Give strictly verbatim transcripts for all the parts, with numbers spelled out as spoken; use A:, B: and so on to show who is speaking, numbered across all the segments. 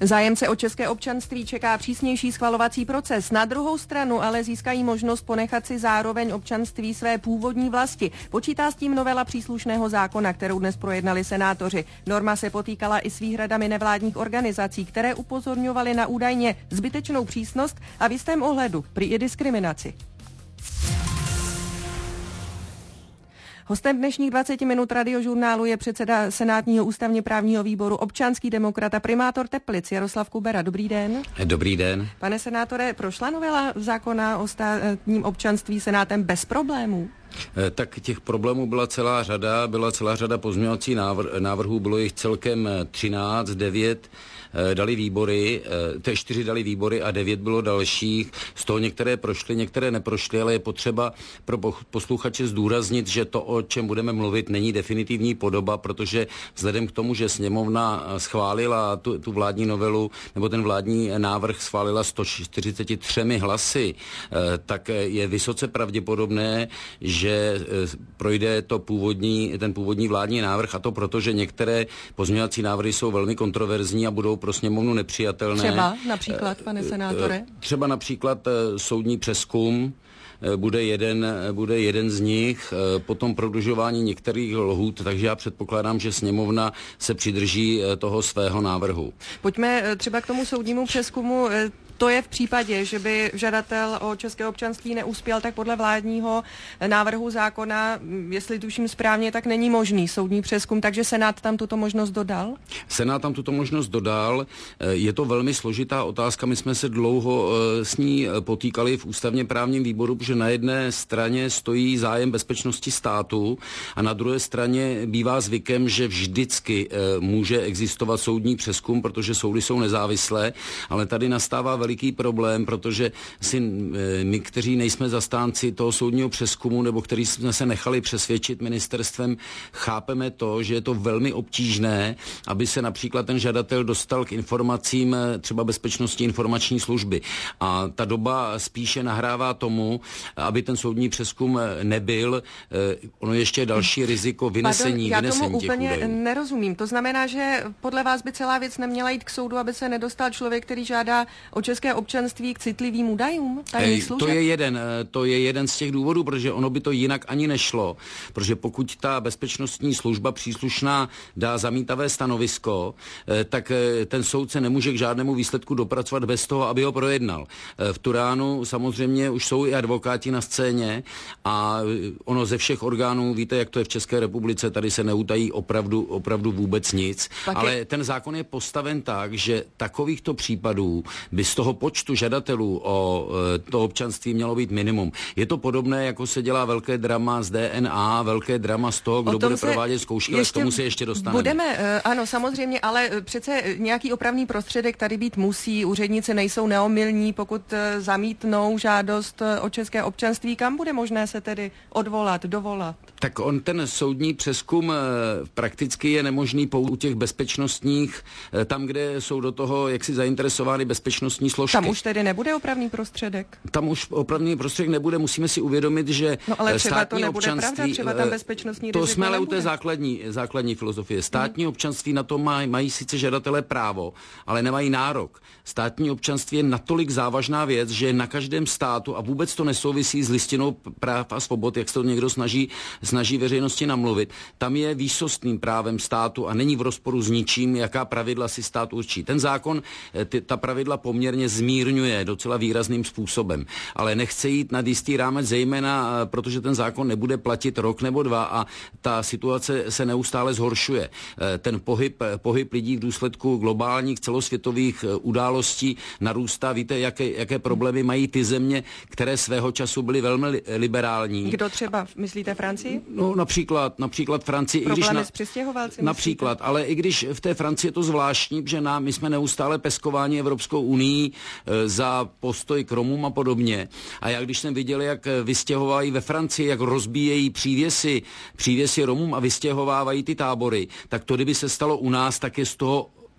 A: Zájemce o české občanství čeká přísnější schvalovací proces. Na druhou stranu ale získají možnost ponechat si zároveň občanství své původní vlasti. Počítá s tím novela příslušného zákona, kterou dnes projednali senátoři. Norma se potýkala i s výhradami nevládních organizací, které upozorňovaly na údajně zbytečnou přísnost a v jistém ohledu prý i diskriminaci. Hostem dnešních dvaceti minut radiožurnálu je předseda Senátního ústavně právního výboru, občanský demokrat a primátor Teplic Jaroslav Kubera. Dobrý den.
B: Dobrý den.
A: Pane senátore, prošla novela zákona o státním občanství Senátem bez problémů?
B: Tak těch problémů byla celá řada, byla celá řada pozměňovacích návr- návrhů, bylo jich celkem třináct, devět dali výbory, té čtyři dali výbory a devět bylo dalších. Z toho některé prošly, některé neprošly, ale je potřeba pro posluchače zdůraznit, že to, o čem budeme mluvit, není definitivní podoba, protože vzhledem k tomu, že sněmovna schválila tu, tu vládní novelu, nebo ten vládní návrh schválila sto čtyřicet tři hlasy, tak je vysoce pravděpodobné, že projde to původní, ten původní vládní návrh, a to proto, že některé pozměňovací návrhy jsou velmi kontroverzní a budou pro sněmovnu nepřijatelné.
A: Třeba například, pane senátore?
B: Třeba například soudní přezkum, bude jeden, bude jeden z nich, potom prodlužování některých lhůt, takže já předpokládám, že sněmovna se přidrží toho svého návrhu.
A: Pojďme třeba k tomu soudnímu přezkumu. To je v případě, že by žadatel o české občanství neuspěl, tak podle vládního návrhu zákona, jestli tuším správně, tak není možný soudní přezkum, takže Senát tam tuto možnost dodal?
B: Senát tam tuto možnost dodal. Je to velmi složitá otázka. My jsme se dlouho s ní potýkali v ústavně právním výboru, protože na jedné straně stojí zájem bezpečnosti státu a na druhé straně bývá zvykem, že vždycky může existovat soudní přezkum, protože soudy jsou nezávislé, ale tady nastává velký veliký problém, protože si my, kteří nejsme zastánci toho soudního přezkumu, nebo kteří jsme se nechali přesvědčit ministerstvem, chápeme to, že je to velmi obtížné, aby se například ten žadatel dostal k informacím třeba bezpečnostní informační služby. A ta doba spíše nahrává tomu, aby ten soudní přezkum nebyl. Ono ještě je další riziko vynesení,
A: Pardon,
B: vynesení
A: já tomu úplně
B: údajů.
A: Nerozumím. To znamená, že podle vás by celá věc neměla jít k soudu, aby se nedostal člověk, který žádá o české občanství, k citlivým údajům tajných služeb?
B: To je jeden, to je jeden z těch důvodů, protože ono by to jinak ani nešlo, protože pokud ta bezpečnostní služba příslušná dá zamítavé stanovisko, tak ten soud se nemůže k žádnému výsledku dopracovat bez toho, aby ho projednal. V Turánu samozřejmě už jsou i advokáti na scéně a ono ze všech orgánů, víte, jak to je v České republice, tady se neutají opravdu, opravdu vůbec nic, Pak ale je... ten zákon je postaven tak, že takovýchto případů by z toho počtu žadatelů o to občanství mělo být minimum. Je to podobné, jako se dělá velké drama z D N A, velké drama z toho, kdo bude provádět zkoušky, ale k tomu se ještě dostaneme.
A: Budeme, ano, samozřejmě, ale přece nějaký opravný prostředek tady být musí. Úředníci nejsou neomylní, pokud zamítnou žádost o české občanství. Kam bude možné se tedy odvolat, dovolat?
B: Tak on ten soudní přezkum prakticky je nemožný pouze u těch bezpečnostních, tam, kde jsou do toho jaksi zainteresovány bezpečnostní složky.
A: Tam už tedy nebude opravný prostředek?
B: Tam už opravný prostředek nebude, musíme si uvědomit, že
A: no, ale třeba
B: státní
A: to nebude
B: občanství...
A: Pravda, třeba tam bezpečnostní
B: to jsme ale
A: nebude.
B: u té základní, základní filozofie. Státní hmm. občanství na to mají, mají sice žadatelé právo, ale nemají nárok. Státní občanství je natolik závažná věc, že na každém státu, a vůbec to nesouvisí s listinou práv a svobod, jak se to někdo snaží, snaží veřejnosti namluvit, tam je výsostným právem státu a není v rozporu s ničím, jaká pravidla si stát určí. Ten zákon ty, ta pravidla poměrně zmírňuje docela výrazným způsobem, ale nechce jít nad jistý rámec, zejména protože ten zákon nebude platit rok nebo dva a ta situace se neustále zhoršuje. Ten pohyb, pohyb lidí v důsledku globálních celosvětových událostí narůstá. Víte, jaké, jaké problémy mají ty země, které svého času byly velmi liberální.
A: Kdo třeba, myslíte Francii?
B: No například, například Francii.
A: Problémy
B: i když na,
A: s přistěhovalci?
B: Například, myslíte? Ale i když v té Francii je to zvláštní, že nám, my jsme neustále peskováni Evropskou unii e, za postoj k Romům a podobně. A já když jsem viděl, jak vystěhovají ve Francii, jak rozbíjejí přívěsy, přívěsy Romům a vystěhovávají ty tábory, tak to, kdyby se stalo u nás, tak je z toho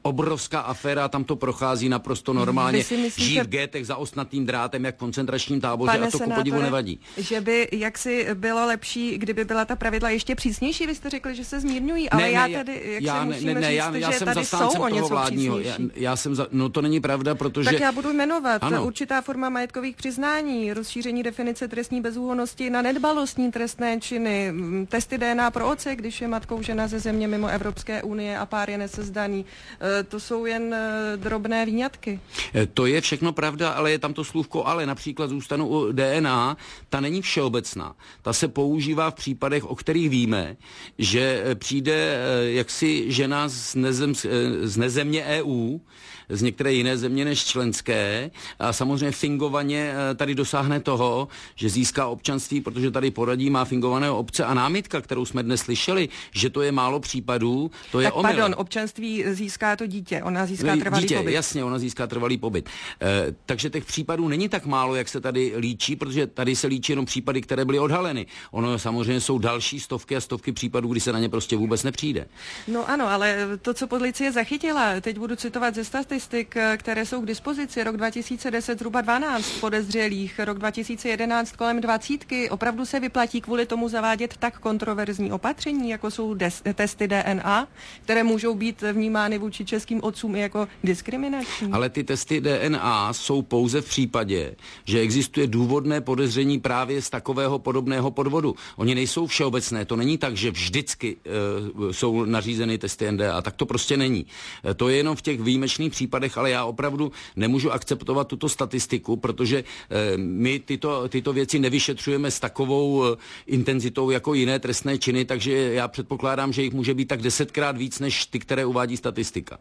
B: obrovská aféra, tam to prochází naprosto normálně.
A: Myslíte,
B: žijí v gétech za ostnatým drátem, jak v koncentračním táboře, a to ku podivu nevadí.
A: Že by jaksi bylo lepší, kdyby byla ta pravidla ještě přísnější, vy jste řekli, že se zmírňují, ale
B: ne,
A: já
B: ne,
A: tady, jak
B: já,
A: se
B: ne,
A: musíme
B: ne, ne,
A: říct,
B: já, já
A: že
B: jsem
A: tady jsou o něco
B: vládního. Já, já jsem za, no to není pravda, protože...
A: Tak já budu jmenovat.
B: Ano.
A: Určitá forma majetkových přiznání, rozšíření definice trestní bezúhonnosti na nedbalostní trestné činy, testy D N A pro otce, když je matkou žena ze země mimo Evropské unie a pár je nesezdaný. To jsou jen drobné výňatky.
B: To je všechno pravda, ale je tam to slůvko ale. Například zůstanu u D N A, ta není všeobecná. Ta se používá v případech, o kterých víme, že přijde jaksi žena z, nezem, z nezemě E U, z některé jiné země než členské, a samozřejmě fingovaně tady dosáhne toho, že získá občanství, protože tady poradí, má fingovaného obce, a námitka, kterou jsme dnes slyšeli, že to je málo případů, to je
A: tak
B: omyl.
A: Pardon, občanství získá to dítě, ona získá trvalý
B: dítě,
A: pobyt.
B: Jasně, ona získá trvalý pobyt. E, takže těch případů není tak málo, jak se tady líčí, protože tady se líčí jenom případy, které byly odhaleny. Ono samozřejmě jsou další stovky a stovky případů, kdy se na ně prostě vůbec nepřijde.
A: No ano, ale to, co policie zachytila, teď budu citovat ze statistik, které jsou k dispozici, rok dva tisíce deset zhruba dvanáct podezřelých, rok dva tisíce jedenáct kolem dvacítky, opravdu se vyplatí kvůli tomu zavádět tak kontroverzní opatření, jako jsou des, testy D N A, které můžou být vnímány vůči českým otcům i jako diskriminační.
B: Ale ty testy D N A jsou pouze v případě, že existuje důvodné podezření právě z takového podobného podvodu. Oni nejsou všeobecné, to není tak, že vždycky uh, jsou nařízeny testy N D A, tak to prostě není. Uh, to je jenom v těch výjimečných případech, ale já opravdu nemůžu akceptovat tuto statistiku, protože uh, my tyto, tyto věci nevyšetřujeme s takovou uh, intenzitou jako jiné trestné činy, takže já předpokládám, že jich může být tak desetkrát víc, než ty, které uvádí statistika.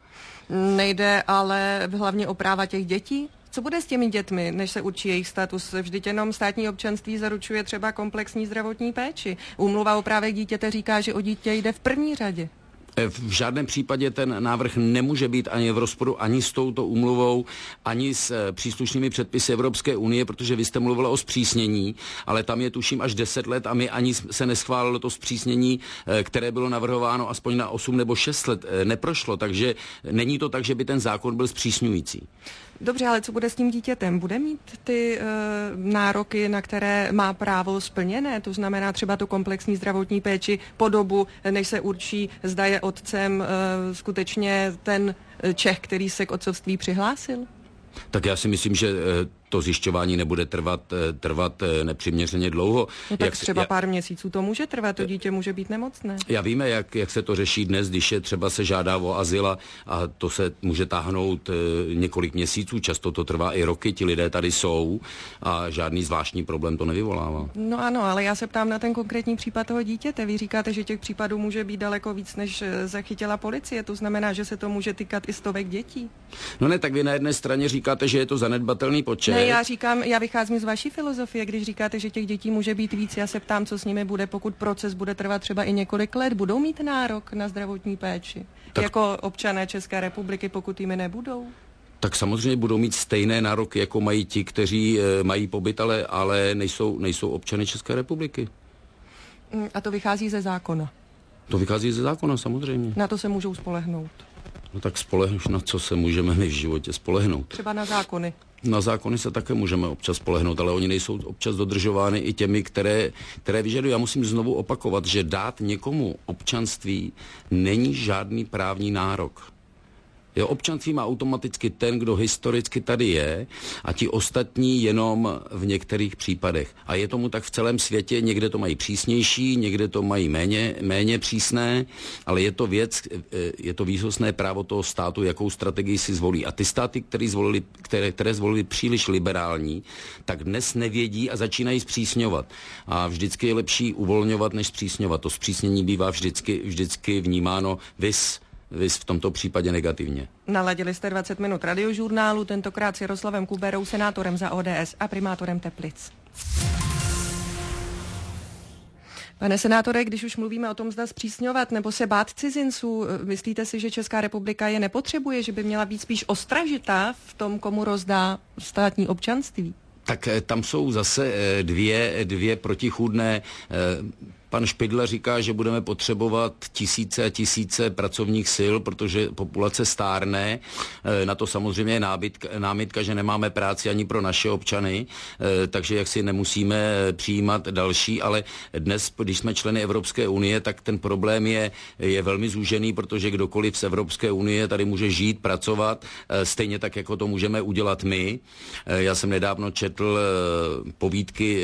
A: Nejde ale hlavně o práva těch dětí? Co bude s těmi dětmi, než se určí jejich status? Vždyť jenom státní občanství zaručuje třeba komplexní zdravotní péči. Úmluva o právech dítěte říká, že o dítě jde v první řadě.
B: V žádném případě ten návrh nemůže být ani v rozporu ani s touto úmluvou, ani s příslušnými předpisy Evropské unie, protože vy jste mluvila o zpřísnění, ale tam je tuším až deset let a my ani se neschválilo to zpřísnění, které bylo navrhováno aspoň na osm nebo šest let, neprošlo, takže není to tak, že by ten zákon byl zpřísňující.
A: Dobře, ale co bude s tím dítětem? Bude mít ty e, nároky, na které má právo, splněné? To znamená třeba tu komplexní zdravotní péči po dobu, než se určí, zda je otcem e, skutečně ten Čech, který se k otcovství přihlásil?
B: Tak já si myslím, že to zjišťování nebude trvat, trvat nepřiměřeně dlouho.
A: No tak
B: jak
A: třeba
B: já,
A: pár měsíců to může trvat, to dítě může být nemocné.
B: Já víme, jak, jak se to řeší dnes, když je třeba se žádá o azyl a to se může táhnout e, několik měsíců, často to trvá i roky, ti lidé tady jsou a žádný zvláštní problém to nevyvolává.
A: No ano, ale já se ptám na ten konkrétní případ toho dítěte. Vy říkáte, že těch případů může být daleko víc, než zachytila policie, to znamená, že se to může týkat i stovek dětí.
B: No ne, tak vy na jedné straně říkáte, že je to zanedbatelný počet.
A: Ne, já říkám, já vycházím z vaší filozofie, když říkáte, že těch dětí může být víc, já se ptám, co s nimi bude, pokud proces bude trvat třeba i několik let, budou mít nárok na zdravotní péči, tak jako občané České republiky, pokud jimi nebudou?
B: Tak samozřejmě budou mít stejné nároky, jako mají ti, kteří e, mají pobyt, ale, ale nejsou, nejsou občany České republiky.
A: A to vychází ze zákona?
B: To vychází ze zákona, samozřejmě.
A: Na to se můžou spolehnout?
B: No tak spolehnout, na co se můžeme my v životě spolehnout?
A: Třeba na zákony.
B: Na zákony se také můžeme občas spolehnout, ale oni nejsou občas dodržovány i těmi, které, které vyžadují. Já musím znovu opakovat, že dát někomu občanství není žádný právní nárok. Jo, občanství má automaticky ten, kdo historicky tady je, a ti ostatní jenom v některých případech. A je tomu tak v celém světě, někde to mají přísnější, někde to mají méně, méně přísné, ale je to věc, je to výsostné právo toho státu, jakou strategii si zvolí. A ty státy, které zvolili, které, které zvolili příliš liberální, tak dnes nevědí a začínají zpřísňovat. A vždycky je lepší uvolňovat, než zpřísňovat. To zpřísnění bývá vždycky, vždycky vnímáno vis Vys v tomto případě negativně.
A: Naladili jste dvacet minut radiožurnálu, tentokrát s Jaroslavem Kuberou, senátorem za O D S a primátorem Teplic. Pane senátore, když už mluvíme o tom, zda zpřísňovat nebo se bát cizinců, myslíte si, že Česká republika je nepotřebuje, že by měla být spíš ostražitá v tom, komu rozdá státní občanství?
B: Tak tam jsou zase dvě, dvě protichůdné Pan Špidla říká, že budeme potřebovat tisíce a tisíce pracovních sil, protože populace stárne. Na to samozřejmě je námitka, námitka, že nemáme práci ani pro naše občany, takže jak si nemusíme přijímat další, ale dnes, když jsme členy Evropské unie, tak ten problém je, je velmi zúžený, protože kdokoliv z Evropské unie tady může žít, pracovat, stejně tak, jako to můžeme udělat my. Já jsem nedávno četl povídky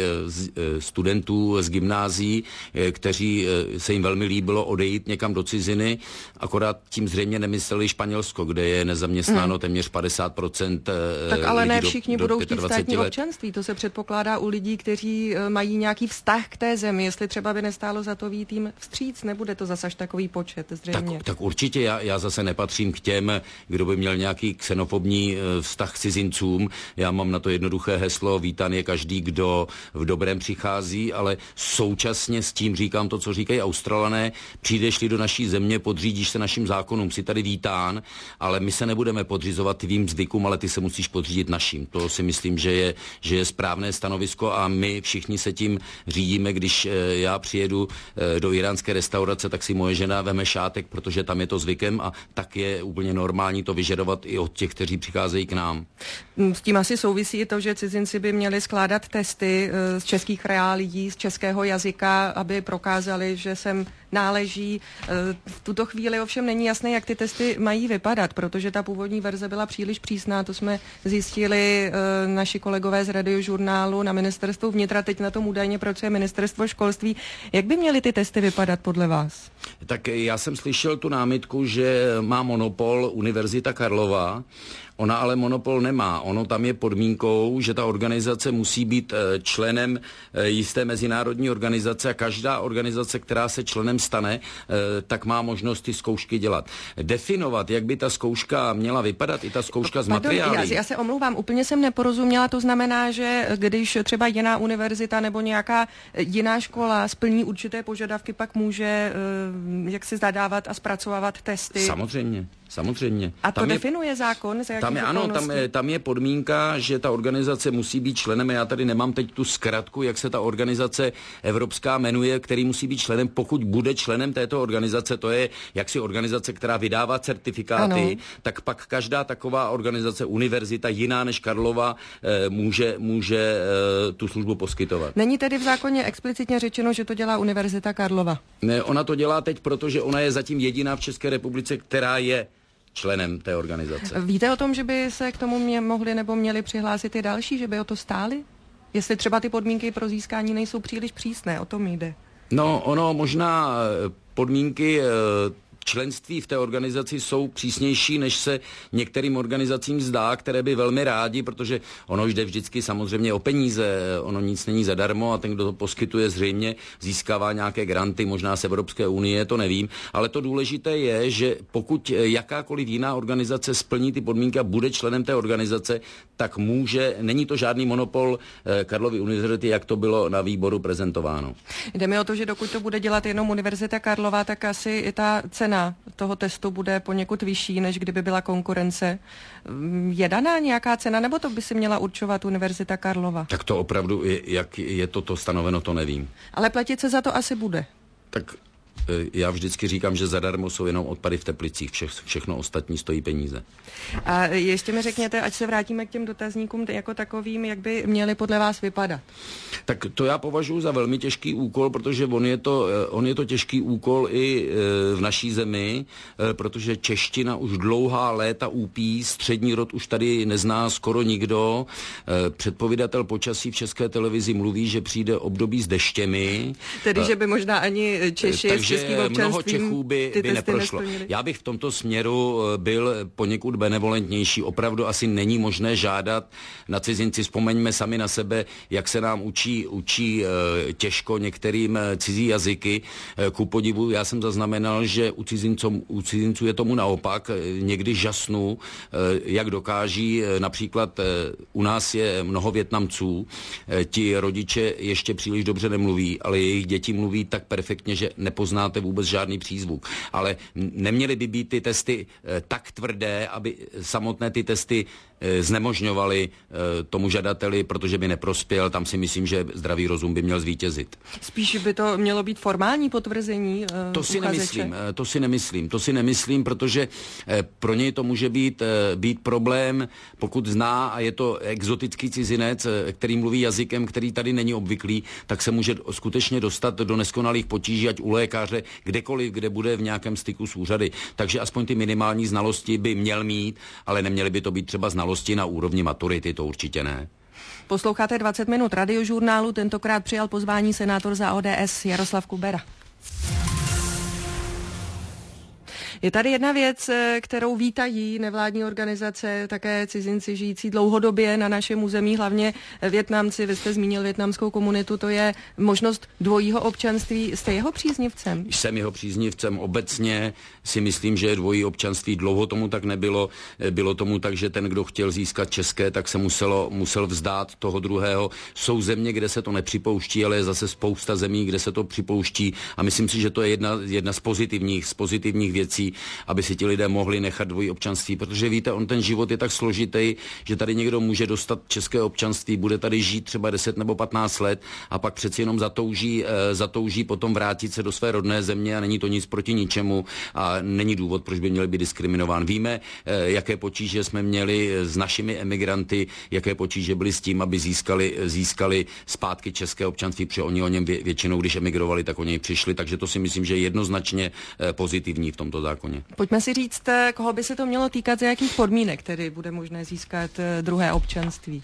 B: studentů z gymnázií, kteří se jim velmi líbilo odejít někam do ciziny, akorát tím zřejmě nemysleli Španělsko, kde je nezaměstnáno hmm. téměř padesát procent
A: Tak ale ne všichni
B: do,
A: budou
B: do
A: chtít státní občanství, to se předpokládá u lidí, kteří mají nějaký vztah k té zemi, jestli třeba by nestálo za to vyjít jim vstříc, nebude to zase až takový počet zřejmě.
B: Tak, tak určitě, já, já zase nepatřím k těm, kdo by měl nějaký xenofobní vztah k cizincům, já mám na to jednoduché heslo, vítán je každý, kdo v dobrém přichází, ale současně s tím říkám to, co říkají Australané, přijdeš-li do naší země, podřídíš se našim zákonům, si tady vítán, ale my se nebudeme podřizovat tvým zvykům, ale ty se musíš podřídit naším. To si myslím, že je, že je správné stanovisko a my všichni se tím řídíme. Když já přijedu do iránské restaurace, tak si moje žena veme šátek, protože tam je to zvykem a tak je úplně normální to vyžadovat i od těch, kteří přicházejí k nám.
A: S tím asi souvisí to, že cizinci by měli skládat testy z českých reálií, z českého jazyka, aby prokázali, že sem náleží. V tuto chvíli ovšem není jasné, jak ty testy mají vypadat, protože ta původní verze byla příliš přísná, to jsme zjistili naši kolegové z Radiožurnálu na ministerstvu vnitra, teď na tom údajně pracuje ministerstvo školství. Jak by měly ty testy vypadat podle vás?
B: Tak já jsem slyšel tu námitku, že má monopol Univerzita Karlova. Ona ale monopol nemá. Ono tam je podmínkou, že ta organizace musí být členem jisté mezinárodní organizace a každá organizace, která se členem stane, tak má možnost ty zkoušky dělat. Definovat, jak by ta zkouška měla vypadat, i ta zkouška z materiály.
A: Já, já se omlouvám, úplně jsem neporozuměla, to znamená, že když třeba jiná univerzita nebo nějaká jiná škola splní určité požadavky, pak může jak si zadávat a zpracovávat testy.
B: Samozřejmě. Samozřejmě.
A: A to
B: tam
A: definuje je, zákon?
B: Tam je, ano, tam je, tam je podmínka, že ta organizace musí být členem. Já tady nemám teď tu zkratku, jak se ta organizace evropská jmenuje, který musí být členem, pokud bude členem této organizace. To je jaksi organizace, která vydává certifikáty, ano. Tak pak každá taková organizace, univerzita jiná než Karlova, eh, může, může eh, tu službu poskytovat.
A: Není tedy v zákoně explicitně řečeno, že to dělá Univerzita Karlova?
B: Ne, ona to dělá teď, protože ona je zatím jediná v České republice, která je členem té organizace.
A: Víte o tom, že by se k tomu mě mohli nebo měli přihlásit i další, že by o to stáli? Jestli třeba ty podmínky pro získání nejsou příliš přísné, o tom jde.
B: No, ono možná podmínky členství v té organizaci jsou přísnější, než se některým organizacím zdá, které by velmi rádi, protože ono jde vždycky samozřejmě o peníze, ono nic není zadarmo a ten, kdo to poskytuje, zřejmě získává nějaké granty, možná z Evropské unie, to nevím, ale to důležité je, že pokud jakákoliv jiná organizace splní ty podmínky a bude členem té organizace, tak může, není to žádný monopol Karlovy univerzity, jak to bylo na výboru prezentováno.
A: Jde mi o to, že dokud to bude dělat jenom Univerzita Karlova, tak asi i ta cena toho testu bude poněkud vyšší, než kdyby byla konkurence. Je daná nějaká cena, nebo to by si měla určovat Univerzita Karlova?
B: Tak to opravdu, jak je toto stanoveno, to nevím.
A: Ale platit se za to asi bude.
B: Tak já vždycky říkám, že zadarmo jsou jenom odpady v Teplicích, Vše, všechno ostatní stojí peníze.
A: A ještě mi řekněte, ať se vrátíme k těm dotazníkům jako takovým, jak by měly podle vás vypadat?
B: Tak to já považuji za velmi těžký úkol, protože on je to, on je to těžký úkol i v naší zemi, protože čeština už dlouhá léta úpí, střední rod už tady nezná skoro nikdo. Předpovědatel počasí v České televizi mluví, že přijde období s deštěmi.
A: Tedy, že by možná ani Češi s českým občanstvím
B: mnoho Čechů by, by neprošlo.
A: Nesplnili.
B: Já bych v tomto směru byl poněkud benevolentnější. Opravdu asi není možné žádat na cizinci. Vzpomeňme sami na sebe, jak se nám učí, učí těžko některým cizí jazyky. Ku podivu, já jsem zaznamenal, že u cizinců, u cizinců je tomu naopak. Někdy žasnu, jak dokáží. Například u nás je mnoho Vietnamců. Ti rodiče ještě příliš dobře nemluví, ale jejich děti mluví tak perfektně, že nepoznáte vůbec žádný přízvuk. Ale neměly by být ty testy tak tvrdé, aby samotné ty testy znemožňovali tomu žadateli, protože by neprospěl. Tam si myslím, že zdravý rozum by měl zvítězit.
A: Spíš by to mělo být formální potvrzení
B: to si nemyslím, to si nemyslím, to si nemyslím, protože pro něj to může být, být problém, pokud zná a je to exotický cizinec, který mluví jazykem, který tady není obvyklý, tak se může skutečně dostat do neskonalých potíží, ať u lékaře, kdekoliv, kde bude v nějakém styku s úřady. Takže aspoň ty minimální znalosti by měl mít, ale neměly by to být třeba znalosti na úrovni maturity, to určitě ne.
A: Posloucháte dvacet minut radiožurnálu, tentokrát přijal pozvání senátor za O D S Jaroslav Kubera. Je tady jedna věc, kterou vítají nevládní organizace, také cizinci žijící dlouhodobě na našem území, hlavně Vietnamci, vy jste zmínil vietnamskou komunitu, to je možnost dvojího občanství. Jste jeho příznivcem?
B: Jsem jeho příznivcem. Obecně si myslím, že dvojí občanství, dlouho tomu tak nebylo. Bylo tomu tak, že ten, kdo chtěl získat české, tak se muselo, musel vzdát toho druhého. Jsou země, kde se to nepřipouští, ale je zase spousta zemí, kde se to připouští a myslím si, že to je jedna, jedna z pozitivních, z pozitivních věcí, aby si ti lidé mohli nechat dvojí občanství, protože víte, on ten život je tak složitý, že tady někdo může dostat české občanství, bude tady žít třeba deset nebo patnáct let a pak přeci jenom zatouží, e, zatouží potom vrátit se do své rodné země a není to nic proti ničemu a není důvod, proč by měli být diskriminován. Víme, e, jaké potíže jsme měli s našimi emigranty, jaké potíže byly s tím, aby získali, získali zpátky české občanství, protože oni o něm vě, většinou, když emigrovali, tak o něj přišli, takže to si myslím, že je jednoznačně e, pozitivní v tomto zákoně.
A: Pojďme si říct, koho by se to mělo týkat, za jakých podmínek tedy bude možné získat druhé občanství.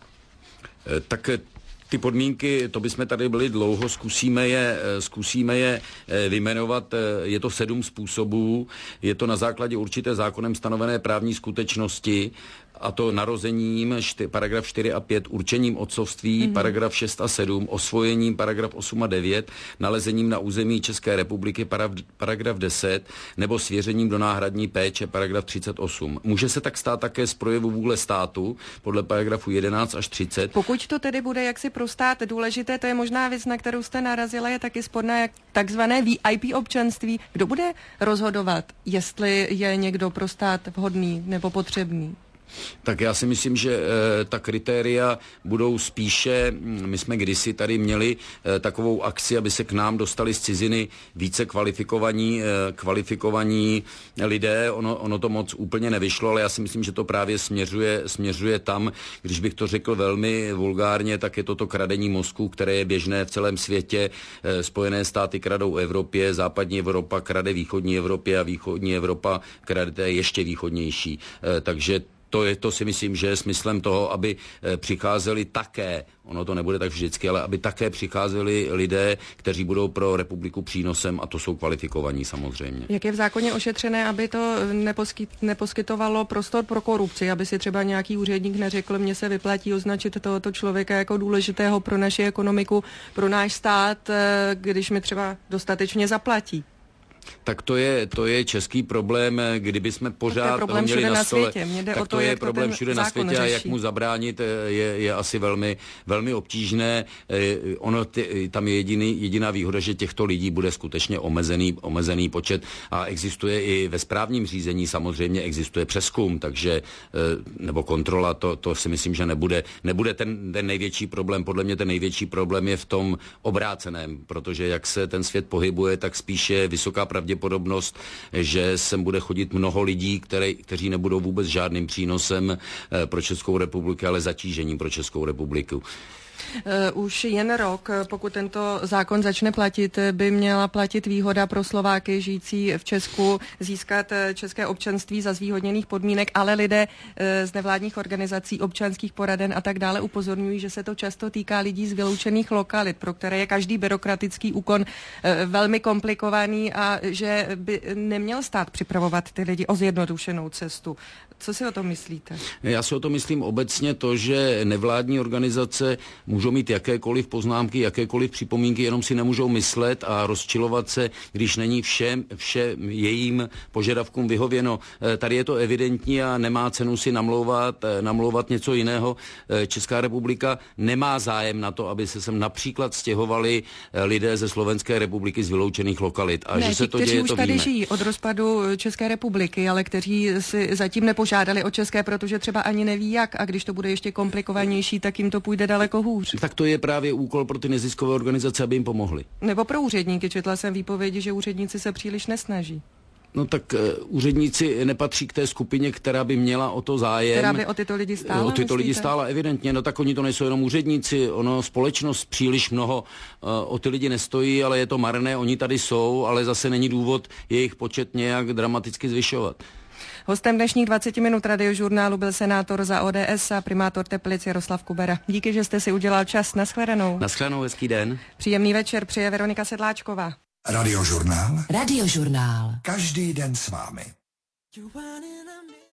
B: Tak ty podmínky, to bychom tady byli dlouho, zkusíme je, zkusíme je vyjmenovat. Je to sedm způsobů, je to na základě určité zákonem stanovené právní skutečnosti, a to narozením, šty, paragraf čtyři a pět, určením otcovství, mm-hmm. paragraf šest a sedm, osvojením, paragraf osm a devět, nalezením na území České republiky, paragraf deset, nebo svěřením do náhradní péče, paragraf třicet osm. Může se tak stát také z projevu vůle státu, podle paragrafu jedenáct až třicet.
A: Pokud to tedy bude jaksi pro stát důležité, to je možná věc, na kterou jste narazila, je taky sporná, jak takzvané V I P občanství. Kdo bude rozhodovat, jestli je někdo pro stát vhodný nebo potřebný?
B: Tak já si myslím, že e, ta kritéria budou spíše, my jsme kdysi tady měli e, takovou akci, aby se k nám dostali z ciziny více kvalifikovaní, e, kvalifikovaní lidé, ono, ono to moc úplně nevyšlo, ale já si myslím, že to právě směřuje, směřuje tam, když bych to řekl velmi vulgárně, tak je to to kradení mozků, které je běžné v celém světě. E, Spojené státy kradou Evropě, západní Evropa krade východní Evropě a východní Evropa krade ještě východnější. E, takže To, je, to si myslím, že je smyslem toho, aby e, přicházeli také, ono to nebude tak vždycky, ale aby také přicházeli lidé, kteří budou pro republiku přínosem a to jsou kvalifikovaní samozřejmě.
A: Jak je v zákoně ošetřené, aby to neposkyt, neposkytovalo prostor pro korupci, aby si třeba nějaký úředník neřekl, mně se vyplatí označit tohoto člověka jako důležitého pro naši ekonomiku, pro náš stát, když mi třeba dostatečně zaplatí.
B: Tak to je, to je český problém, kdyby jsme pořád
A: ho měli na stole. Na
B: tak to, to je problém všude na světě a jak mu zabránit je, je asi velmi, velmi obtížné. Ono ty, tam je jediný, jediná výhoda, že těchto lidí bude skutečně omezený, omezený počet a existuje i ve správním řízení samozřejmě existuje přezkum, takže nebo kontrola, to, to si myslím, že nebude, nebude ten, ten největší problém. Podle mě ten největší problém je v tom obráceném, protože jak se ten svět pohybuje, tak spíše vysoká pravděpodobnost, že sem bude chodit mnoho lidí, které, kteří nebudou vůbec žádným přínosem pro Českou republiku, ale zatížením pro Českou republiku.
A: Už jen rok, pokud tento zákon začne platit, by měla platit výhoda pro Slováky žijící v Česku získat české občanství za zvýhodněných podmínek, ale lidé z nevládních organizací, občanských poraden a tak dále upozorňují, že se to často týká lidí z vyloučených lokalit, pro které je každý byrokratický úkon velmi komplikovaný a že by neměl stát připravovat ty lidi o zjednodušenou cestu. Co si o tom myslíte?
B: Já si o tom myslím obecně to, že nevládní organizace můžou mít jakékoliv poznámky, jakékoliv připomínky, jenom si nemůžou myslet a rozčilovat se, když není vše, vše jejím požadavkům vyhověno. Tady je to evidentní a nemá cenu si namlouvat, namlouvat něco jiného. Česká republika nemá zájem na to, aby se sem například stěhovali lidé ze Slovenské republiky z vyloučených lokalit. A
A: ne,
B: že se
A: ti,
B: to
A: kteří
B: děje,
A: už
B: to
A: tady
B: víme.
A: žijí od rozpadu České republiky, ale kteří si zatím nepožádali o české, protože třeba ani neví jak, a když to bude ještě komplikovanější, tak jim to půjde daleko hůř.
B: Tak to je právě úkol pro ty neziskové organizace, aby jim pomohli.
A: Nebo pro úředníky. Četla jsem výpovědi, že úředníci se příliš nesnaží.
B: No tak uh, úředníci nepatří k té skupině, která by měla o to zájem.
A: Která by o tyto lidi stála,
B: O tyto
A: myslíte?
B: lidi stála, evidentně. No tak oni to nejsou jenom úředníci, ono společnost příliš mnoho uh, o ty lidi nestojí, ale je to marné, oni tady jsou, ale zase není důvod jejich počet nějak dramaticky zvyšovat.
A: Hostem dnešních dvacet minut Radiožurnálu byl senátor za O D S a primátor Teplic Jaroslav Kubera. Díky, že jste si udělal čas. Naschledanou.
B: Naschledanou, hezký den.
A: Příjemný večer přeje Veronika Sedláčková.
C: Radiožurnál.
D: Radiožurnál.
C: Každý den s vámi.